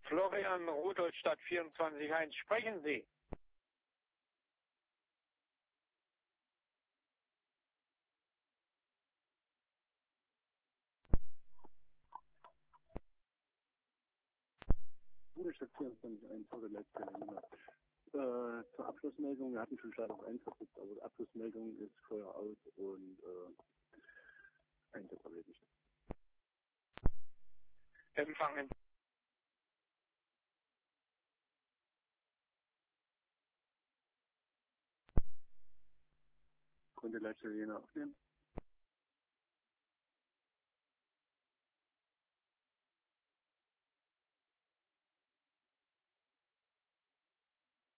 Florian Rudolstadt 24.1, sprechen Sie. Rudolstadt 24.1 wurde letzte zur Abschlussmeldung, wir hatten schon Status 1 verpasst, aber die Abschlussmeldung ist Feuer aus und Einsatz erledigt. Empfangen. Konnte Leitstelle Jena aufnehmen.